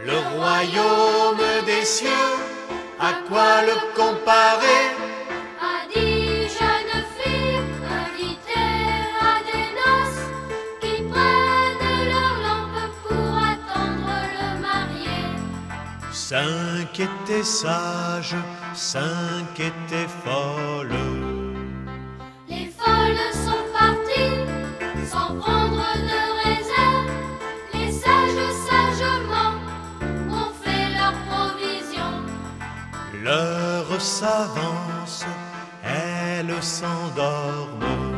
Le royaume des cieux, à quoi le comparer? A dit jeune fille invitée à des noces, qui prennent leur lampe pour attendre le marié. 5 étaient sages, 5 étaient folles. Les folles sont parties sans prendre de réserve. Les sages sagement ont fait leur provision. L'heure s'avance, elles s'endorment.